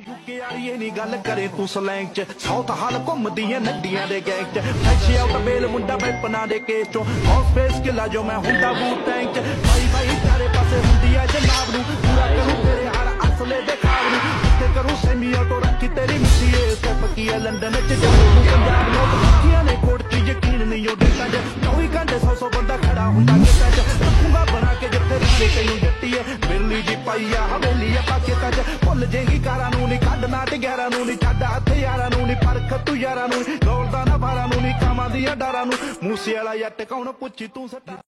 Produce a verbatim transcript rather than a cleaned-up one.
UK ਵਾਲੀ ਨਹੀਂ ਗੱਲ ਕਰੇ ਤੂੰ ਸਲੈਂਗ ਚ ਸਾਊਥ ਹਾਲ ਘੁੰਮਦੀਆਂ ਨੱਡੀਆਂ ਦੇ ਗੈਂਗ ਚ ਫੈਸ਼ੀ ਆਊਟ ਬੇਲ ਮੁੰਡਾ ਵੈਪਨਾਂ ਦੇ ਕੇਸ ਚੋਂ ਹਾਊਸ ਫੇਸ ਕਿਲਾ ਜੋ ਮੈਂ ਹੁੰਦਾ ਬੂ ਟੈਂਕ ਚ ਭਾਈ ਭਾਈ ਚਾਰੇ ਪਾਸੇ ਹੁੰਦੀ ਆ ਜਨਾਬ ਨੂੰ ਪੂਰਾ ਕਰੂ ਤੇਰੇ ਹਰ ਅਸਲੇ ਦੇ ਖਾਬ ਨੂੰ ਤੇ ਕਰੂ ਸੈਮੀ ਆਟੋ ਰੱਖੀ ਤੇਰੀ ਮਿੱਟੀ ਏ ਸਟੈਪ ਕੀ ਆ ਲੰਡਨ ਚ ਜਦੋਂ ਪੰਜਾਬ ਲੋਕ ਰੱਖੀਆਂ ਨੇ ਕੋਟ ਚ ਯਕੀਨ ਨਹੀਂ ਉਹ ਡੇਟਾਂ ਚ ਚੌਵੀ ਘੰਟੇ ਸੌ ਸੌ ਬੰਦਾ ਖੜਾ ਹੁੰਦਾ ਕਿੱਟਾਂ ਚ ਰੱਖੂਗਾ ਬਣਾ ਕੇ ਜਿੱਥੇ ਰੱਖੇ ਤੈਨੂੰ ਜੱਟੀ ਏ ਬਿਰਲੀ ਜੀ ਪਾਈ ਆ ਹਵੇਲੀ ਆ ਪਾਕਿਸਤਾਨ ਚ ਭੁੱਲ ਜੇਗੀ ਕਾਰਾਂ ਨੂੰ ਨਹੀਂ ਕੱਢਣਾ ਟਿਆਰਾਂ ਨੂੰ ਨਹੀਂ ਛੱਡ ਹੱਥ ਯਾਰਾਂ ਨੂੰ ਨਹੀਂ ਪਰਖ ਤੂੰ ਯਾਰਾਂ ਨੂੰ ਦੌੜਦਾ ਨਾ ਬਾਰਾਂ ਨੂੰ ਨਹੀਂ ਕਾਮਾਂ ਦੀਆਂ ਡਾਰਾਂ ਨੂੰ ਮੂਸੇ ਵਾਲਾ ਜੱਟ ਕੌਣ ਪੁੱਛੀ ਤੂੰ ਸੱਟਾ